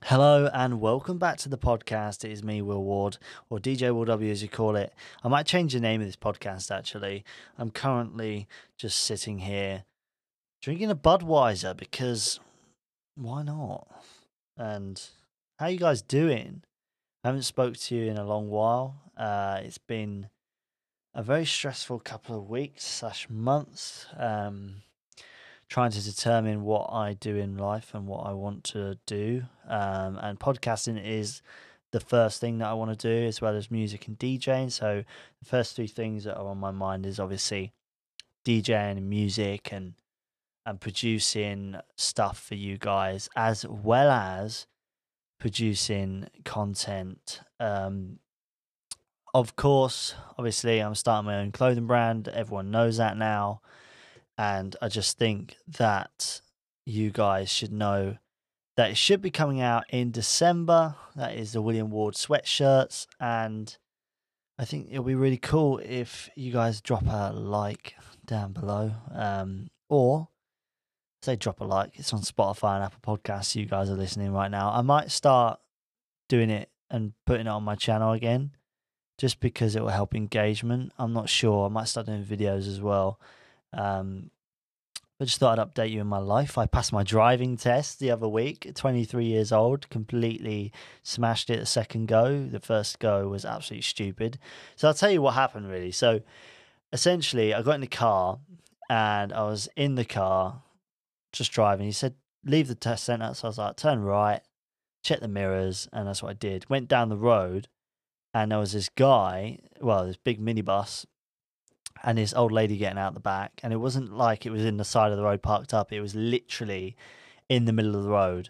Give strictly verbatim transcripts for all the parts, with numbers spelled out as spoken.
Hello and welcome back to the podcast. It is me, Will Ward, or D J Will W as you call it. I might change the name of this podcast actually. I'm currently just sitting here drinking a Budweiser because why not? And how you guys doing? I haven't spoke to you in a long while. Uh, it's been a very stressful couple of weeks slash months. Um, trying to determine what I do in life and what I want to do. Um, and podcasting is the first thing that I want to do, as well as music and DJing. So the first three things that are on my mind is obviously DJing and music and and producing stuff for you guys, as well as producing content. Um, of course, obviously, I'm starting my own clothing brand. Everyone knows that now. And I just think that you guys should know that it should be coming out in December. That is the William Ward sweatshirts. And I think it'll be really cool if you guys drop a like down below. Um, or say drop a like. It's on Spotify and Apple Podcasts. You guys are listening right now. I might start doing it and putting it on my channel again just because it will help engagement. I'm not sure. I might start doing videos as well. Um, I just thought I'd update you in my life. I passed my driving test the other week, twenty-three years old, completely smashed it the second go. The first go was absolutely stupid. So I'll tell you what happened really. So essentially, I got in the car and I was in the car just driving. He said, leave the test center. So I was like, turn right, check the mirrors. And that's what I did. Went down the road and there was this guy, well, this big minibus and this old lady getting out the back, and it wasn't like it was in the side of the road parked up. It was literally in the middle of the road,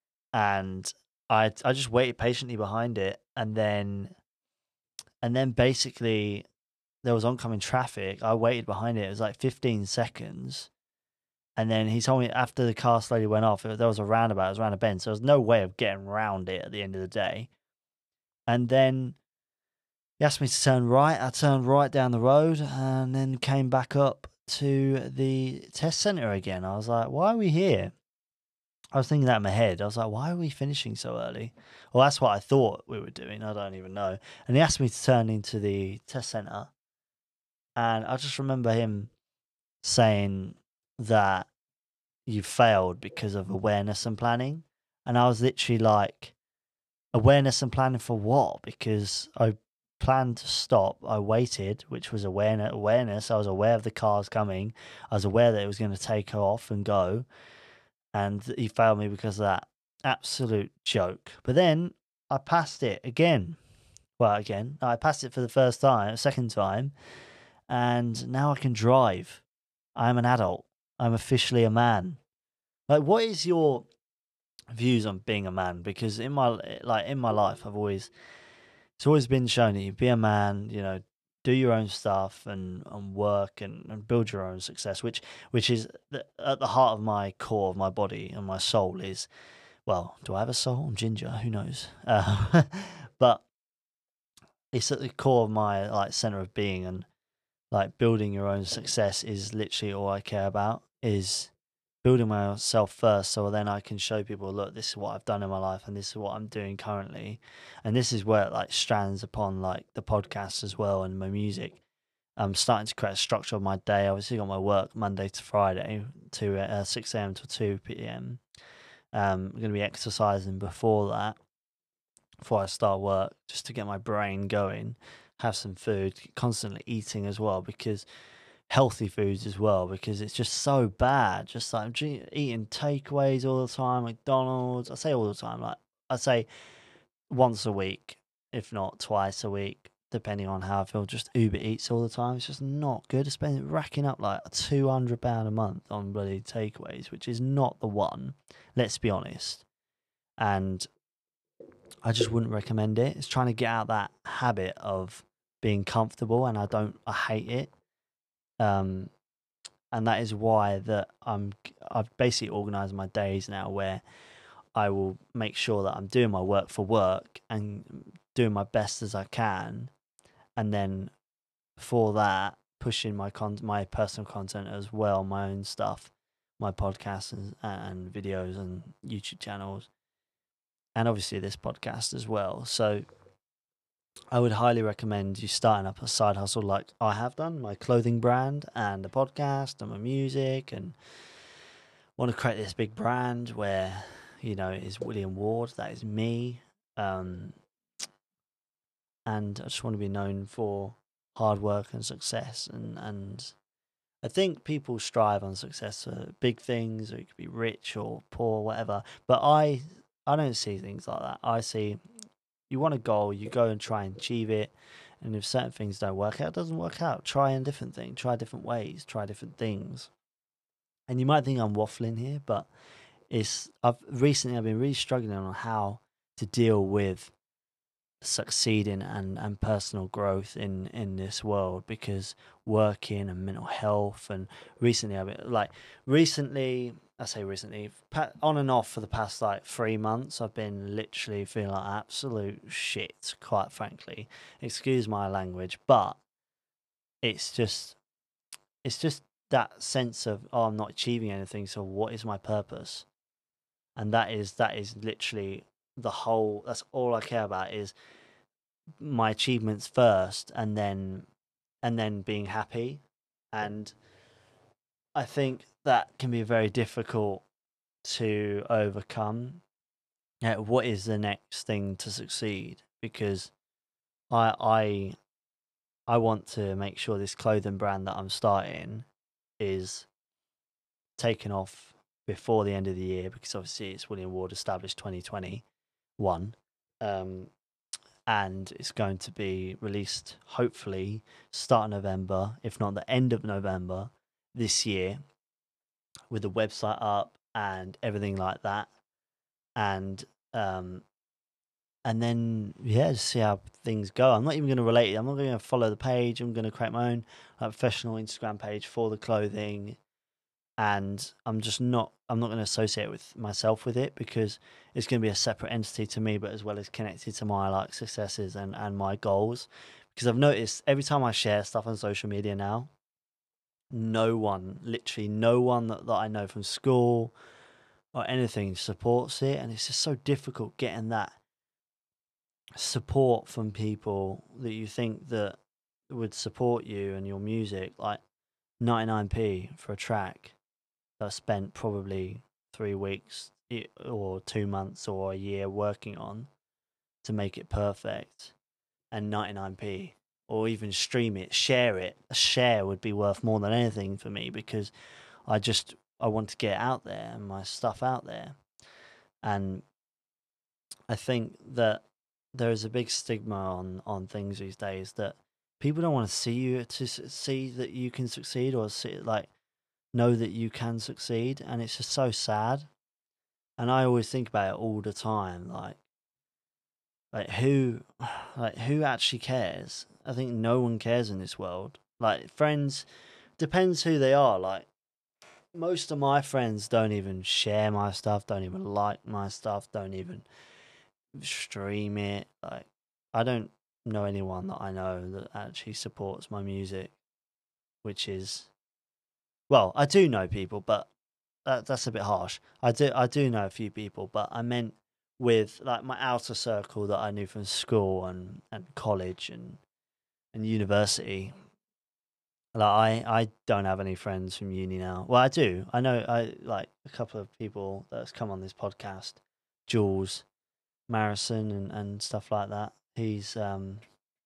and I I just waited patiently behind it, and then and then basically there was oncoming traffic. I waited behind it. It was like fifteen seconds, and then he told me after the car slowly went off, there was a roundabout. It was around a bend, so there was no way of getting around it at the end of the day. And then he asked me to turn right. I turned right down the road and then came back up to the test center again. I was like, why are we here? I was thinking that in my head. I was like, why are we finishing so early? Well, that's what I thought we were doing. I don't even know. And he asked me to turn into the test center. And I just remember him saying that you failed because of awareness and planning. And I was literally like, awareness and planning for what? Because I planned to stop. I waited, which was awareness. Awareness. I was aware of the cars coming. I was aware that it was going to take off and go, and he failed me because of that. Absolute joke. But then I passed it again. Well, again, I passed it for the first time, second time, and now I can drive. I'm an adult. I'm officially a man. Like, what is your views on being a man? Because in my like in my life, I've always it's always been shown that you be a man, you know, do your own stuff and, and work and, and build your own success, which which is the, at the heart of my core of my body and my soul is, well, do I have a soul? I'm ginger, who knows? Uh, but it's at the core of my like center of being, and like building your own success is literally all I care about, is building myself first, so then I can show people, look, this is what I've done in my life and this is what I'm doing currently. And this is where it like strands upon like the podcast as well and my music. I'm starting to create a structure of my day. Obviously got my work Monday to Friday to uh, six a.m. to two p.m. um, I'm going to be exercising before that, before I start work, just to get my brain going, have some food, constantly eating as well, because healthy foods as well, because it's just so bad. Just like I'm dre- eating takeaways all the time, McDonald's. I say all the time, like I say once a week, if not twice a week, depending on how I feel. Just Uber Eats all the time. It's just not good. Spending racking up like two hundred pound a month on bloody takeaways, which is not the one. Let's be honest. And I just wouldn't recommend it. It's trying to get out that habit of being comfortable, and I don't. I hate it. Um, and that is why that I'm I've basically organized my days now where I will make sure that I'm doing my work for work and doing my best as I can, and then for that pushing my con my personal content as well, my own stuff, my podcasts and, and videos and YouTube channels, and obviously this podcast as well. So I would highly recommend you starting up a side hustle like I have done, my clothing brand and a podcast and my music, and want to create this big brand where, you know, it is William Ward, that is me. Um, and I just want to be known for hard work and success. And, and I think people strive on success for big things, or it could be rich or poor, whatever. But I, I don't see things like that. I see you want a goal, you go and try and achieve it. And if certain things don't work out, it doesn't work out. Try a different thing, try different ways, try different things. And you might think I'm waffling here, but it's I've recently I've been really struggling on how to deal with succeeding and, and personal growth in, in this world, because working and mental health, and recently I've been like recently I say recently on and off for the past like three months I've been literally feeling like absolute shit, quite frankly. Excuse my language, but it's just it's just that sense of, oh, I'm not achieving anything, so what is my purpose? And that is that is literally the whole, that's all I care about, is my achievements first, and then and then being happy. And I think that can be very difficult to overcome. Yeah, what is the next thing to succeed? Because I I I want to make sure this clothing brand that I'm starting is taken off before the end of the year, because obviously it's William Ward established twenty twenty-one. Um, and it's going to be released hopefully start of November, if not the end of November this year, with the website up and everything like that. And um, and then yeah, just see how things go. I'm not even going to relate it. I'm not going to follow the page. I'm going to create my own uh, professional Instagram page for the clothing, and I'm just not I'm not going to associate with myself with it, because it's going to be a separate entity to me, but as well as connected to my like successes and and my goals. Because I've noticed every time I share stuff on social media now, no one, literally no one that, that I know from school or anything supports it, and it's just so difficult getting that support from people that you think that would support you and your music. Like ninety-nine p for a track that I spent probably three weeks or two months or a year working on to make it perfect, and ninety-nine p, or even stream it, share it. A share would be worth more than anything for me, because I just I want to get out there and my stuff out there. And I think that there is a big stigma on on things these days, that people don't want to see you to see that you can succeed, or see like know that you can succeed, and it's just so sad. And I always think about it all the time, like like who like who actually cares? I think no one cares in this world. Like friends, depends who they are. Like most of my friends don't even share my stuff, don't even like my stuff, don't even stream it. Like I don't know anyone that I know that actually supports my music, which is, well, I do know people, but that, that's a bit harsh. I do I do know a few people, but I meant with like my outer circle that I knew from school and, and college and and university. Like I, I don't have any friends from uni now. Well, I do. I know I like a couple of people that's come on this podcast, Jules, Marison, and, and stuff like that. He's um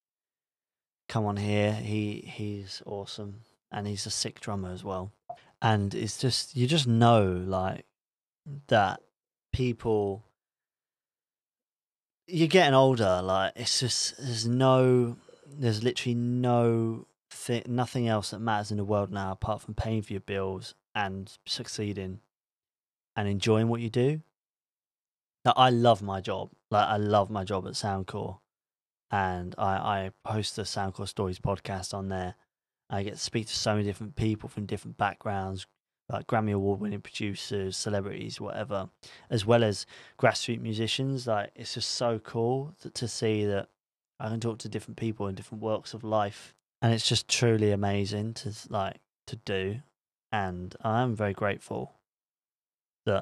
come on here. He he's awesome, and he's a sick drummer as well. And it's just you just know like that people, you're getting older, like it's just there's no there's literally no thi- nothing else that matters in the world now apart from paying for your bills and succeeding and enjoying what you do. Now, I love my job. Like I love my job at Soundcore, and I I host the Soundcore Stories podcast on there. I get to speak to so many different people from different backgrounds, like Grammy Award winning producers, celebrities, whatever, as well as grassroots musicians. Like it's just so cool to, to see that I can talk to different people in different walks of life, and it's just truly amazing to like to do. And I am very grateful that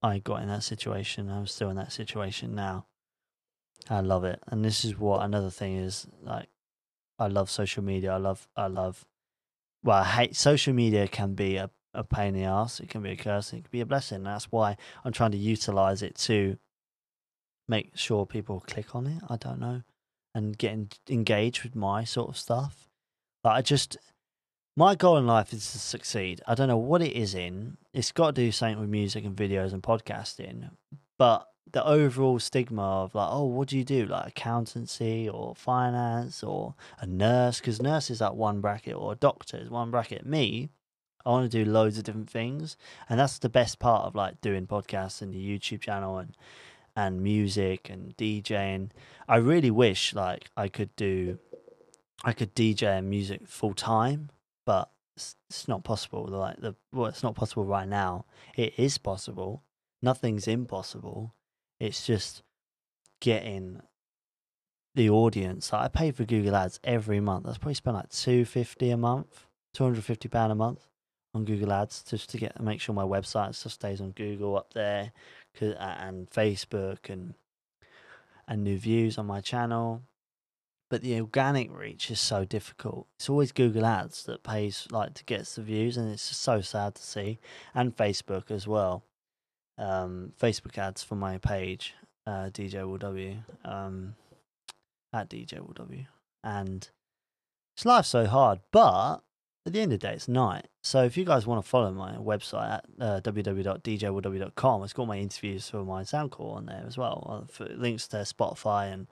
I got in that situation. I'm still in that situation now. I love it. And this is what another thing is, like, I love social media. I love, I love, well, I hate social media can be a, a pain in the ass. It can be a curse. It can be a blessing. That's why I'm trying to utilize it to make sure people click on it. I don't know. And get en- engaged with my sort of stuff. But I just, my goal in life is to succeed. I don't know what it is in. It's got to do something with music and videos and podcasting. But the overall stigma of like, oh, what do you do? Like accountancy or finance or a nurse? Because nurse is like one bracket, or a doctor is one bracket. Me, I want to do loads of different things. And that's the best part of like doing podcasts and the YouTube channel and, and music and DJing. I really wish like I could do, I could D J and music full time, but it's, it's not possible. Like the well, it's not possible right now. It is possible. Nothing's impossible. It's just getting the audience. Like I pay for Google Ads every month. That's probably spend like two fifty a month, two hundred fifty pound a month on Google Ads just to get make sure my website and stuff stays on Google up there, and Facebook and and new views on my channel. But the organic reach is so difficult. It's always Google Ads that pays like to get the views, and it's just so sad to see. And Facebook as well. Um, Facebook ads for my page, uh, D J Will W, um, at D J Will W, and it's life's so hard. But at the end of the day, it's night. So if you guys want to follow my website at uh, w w w dot d j will w dot com, it's got my interviews for my Soundcore on there as well. Uh, for links to Spotify and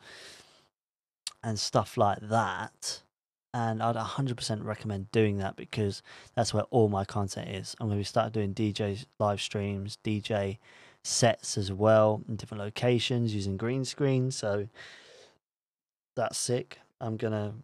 and stuff like that. And I'd one hundred percent recommend doing that because that's where all my content is. I'm going to be start doing D J live streams, D J sets as well in different locations using green screen. So that's sick. I'm going to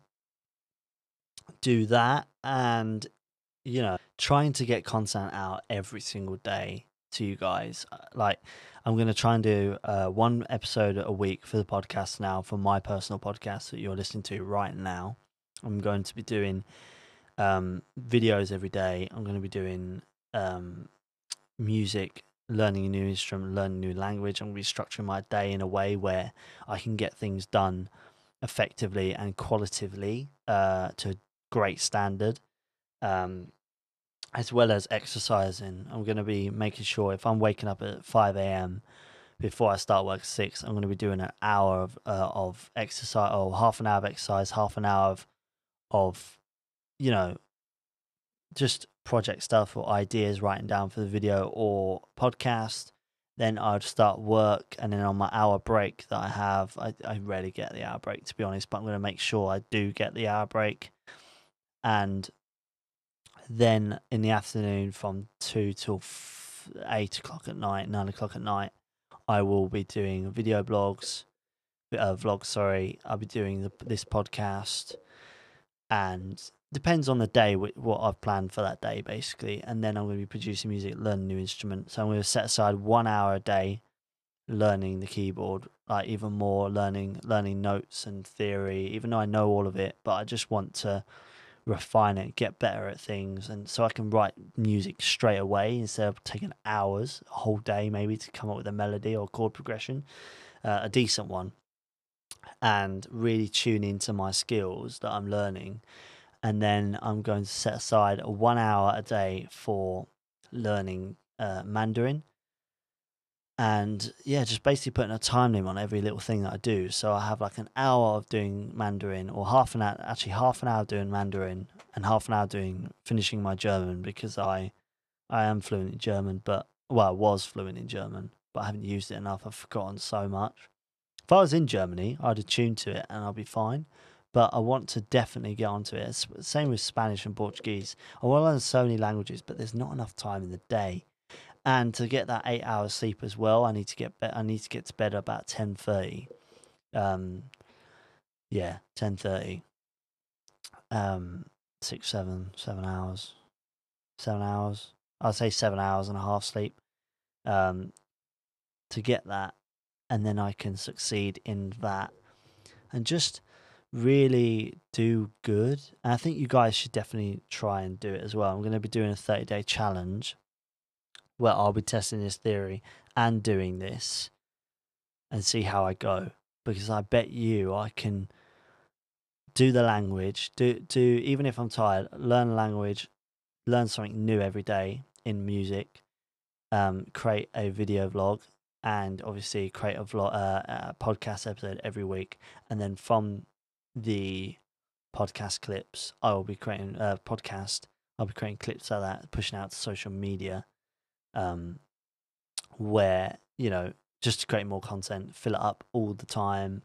do that and, you know, trying to get content out every single day to you guys. Like, I'm going to try and do uh, one episode a week for the podcast now, for my personal podcast that you're listening to right now. I'm going to be doing um, videos every day. I'm going to be doing um, music, learning a new instrument, learning a new language. I'm going to be structuring my day in a way where I can get things done effectively and qualitatively uh, to a great standard. Um, as well as exercising. I'm going to be making sure if I'm waking up at five a.m. before I start work at six, I'm going to be doing an hour of uh, of exercise, or half an hour of exercise, half an hour of, of, you know, just project stuff or ideas, writing down for the video or podcast. Then I'd start work, and then on my hour break that I have, I, I rarely get the hour break, to be honest, but I'm going to make sure I do get the hour break. And then in the afternoon from two till f- eight o'clock at night, nine o'clock at night, I will be doing video blogs, uh, vlogs. Sorry, I'll be doing the, this podcast, and depends on the day what I've planned for that day, basically. And then I'm going to be producing music, learning new instruments. So I'm going to set aside one hour a day learning the keyboard, like even more learning learning notes and theory. Even though I know all of it, but I just want to refine it, get better at things, and so I can write music straight away instead of taking hours, a whole day maybe, to come up with a melody or chord progression, uh, a decent one, and really tune into my skills that I'm learning. And then I'm going to set aside one hour a day for learning uh, Mandarin. And yeah, just basically putting a time limit on every little thing that I do. So I have like an hour of doing Mandarin, or half an hour, actually half an hour doing Mandarin, and half an hour doing finishing my German, because I I am fluent in German, but well, I was fluent in German, but I haven't used it enough. I've forgotten so much. If I was in Germany, I'd attune to it and I'll be fine. But I want to definitely get onto it. It's same with Spanish and Portuguese. I want to learn so many languages, but there's not enough time in the day. And to get that eight hours sleep as well, I need to get be- I need to get to bed about ten thirty. Um, yeah, ten thirty. Um, six, seven, seven hours, seven hours. I'd say seven hours and a half sleep. Um, to get that, and then I can succeed in that, and just really do good. And I think you guys should definitely try and do it as well. I'm going to be doing a thirty day challenge where I'll be testing this theory and doing this and see how I go. Because I bet you I can do the language, do do even if I'm tired, learn a language, learn something new every day in music, um, create a video vlog, and obviously create a vlog, uh, a podcast episode every week, and then from the podcast clips, I will be creating a uh, podcast. I'll be creating clips like that, pushing out to social media, um, where you know just to create more content, fill it up all the time,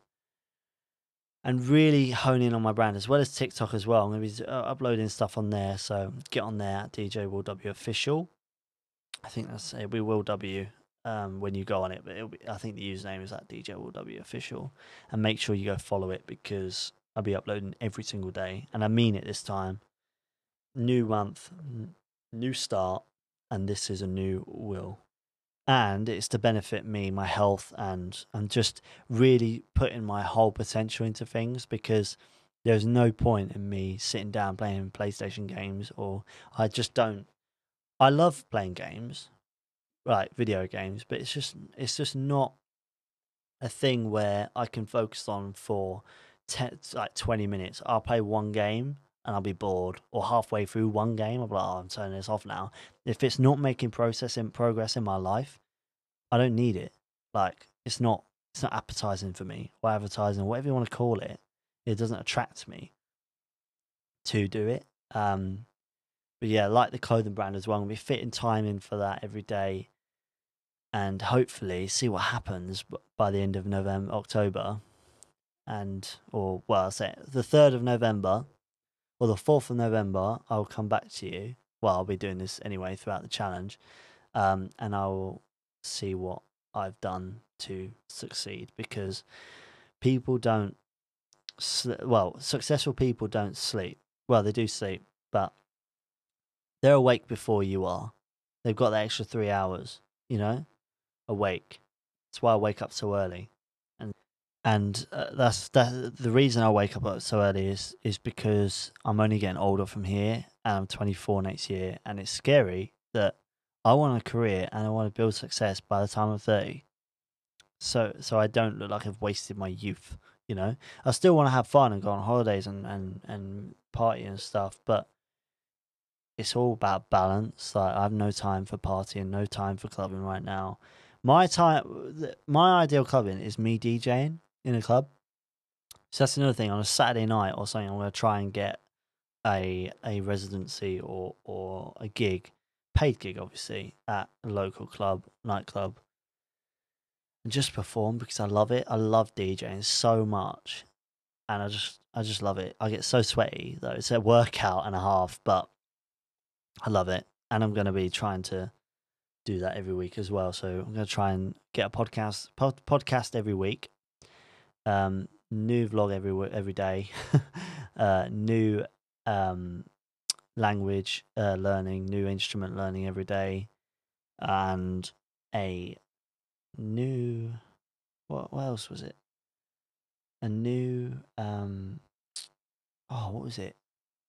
and really hone in on my brand as well as TikTok as well. I'm going to be uh, uploading stuff on there, so get on there at D J Will W Official. I think that's it. We Will W um, when you go on it, but it'll be, I think the username is at D J Will W Official, and make sure you go follow it because I'll be uploading every single day, and I mean it this time. New month, n- new start, and this is a new Will. And it's to benefit me, my health, and and just really putting my whole potential into things because there's no point in me sitting down playing PlayStation games, or I just don't. I love playing games, like video games, but it's just it's just not a thing where I can focus on for ten, like twenty minutes. I'll play one game and I'll be bored, or halfway through one game, I'll be like, oh, I'm turning this off now. If it's not making process and progress in my life, I don't need it. Like it's not it's not appetizing for me, or advertising, whatever you want to call it. It doesn't attract me to do it. Um, but yeah, like the clothing brand as well. I'm gonna be fitting time in for that every day, and hopefully see what happens by the end of November, October, and or well, I'll say the third of November or the fourth of November. I'll come back to you. Well, I'll be doing this anyway throughout the challenge, um, and I'll see what I've done to succeed because people don't. Sl- well, successful people don't sleep. Well, they do sleep, but they're awake before you are. They've got that extra three hours, you know, awake. That's why I wake up so early, and and uh, that's that. The reason I wake up so early is is because I'm only getting older from here, and I'm twenty-four next year, and it's scary that I want a career and I want to build success by the time I'm thirty. So so I don't look like I've wasted my youth. You know, I still want to have fun and go on holidays and and and party and stuff, but it's all about balance. Like I have no time for partying, no time for clubbing right now. My time, my ideal clubbing is me DJing in a club. So that's another thing. On a Saturday night or something, I'm going to try and get a a residency or or a gig, paid gig, obviously, at a local club, nightclub, and just perform because I love it. I love DJing so much, and I just I just love it. I get so sweaty though. It's a workout and a half, but I love it, and I'm going to be trying to do that every week as well. So I'm going to try and get a podcast pod, podcast every week. Um, new vlog every wo- every day. uh, new um language uh, learning, new instrument learning every day, and a new what what else was it? A new um oh what was it?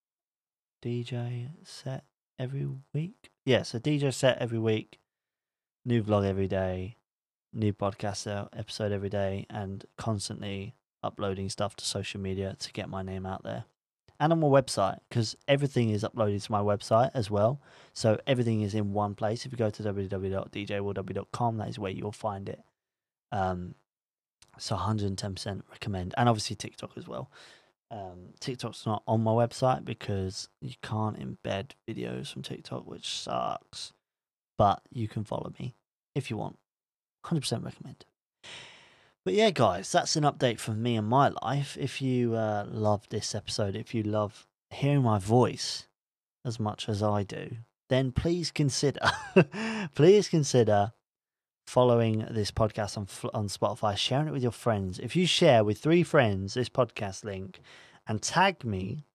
D J set every week. Yes, a D J set every week. New vlog every day. New podcast episode every day, and constantly uploading stuff to social media to get my name out there. And on my website, because everything is uploaded to my website as well. So everything is in one place. If you go to w w w dot d j will w dot com, that is where you'll find it. Um, so one hundred ten percent recommend. And obviously TikTok as well. Um, TikTok's not on my website because you can't embed videos from TikTok, which sucks. But you can follow me if you want. one hundred percent recommend. But yeah, guys, that's an update from me and my life. If you uh, love this episode, if you love hearing my voice as much as I do, then please consider, please consider following this podcast on on Spotify, sharing it with your friends. If you share with three friends this podcast link and tag me,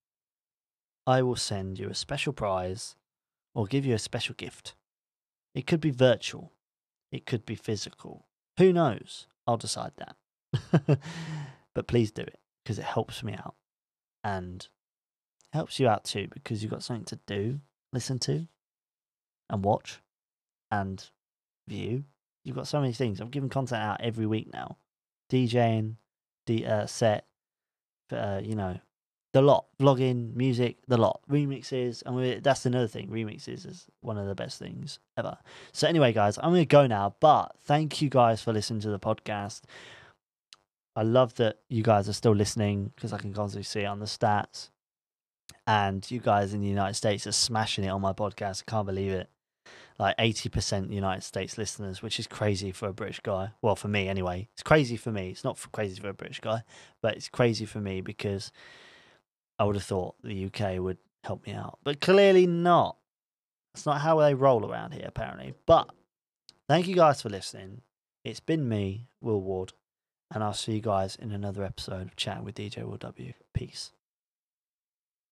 I will send you a special prize or give you a special gift. It could be virtual, it could be physical. Who knows? I'll decide that. But please do it because it helps me out and helps you out too because you've got something to do, listen to, and watch and view. You've got so many things. I'm giving content out every week now. DJing, D, uh, set, uh, you know, the lot. Vlogging, music, the lot. Remixes, and we, that's another thing. Remixes is one of the best things ever. So anyway, guys, I'm going to go now. But thank you guys for listening to the podcast. I love that you guys are still listening because I can constantly see it on the stats. And you guys in the United States are smashing it on my podcast. I can't believe it. Like eighty percent United States listeners, which is crazy for a British guy. Well, for me anyway. It's crazy for me. It's not for crazy for a British guy, but it's crazy for me because I would have thought the U K would help me out. But clearly not. That's not how they roll around here, apparently. But thank you guys for listening. It's been me, Will Ward, and I'll see you guys in another episode of Chatting with D J Will W. Peace.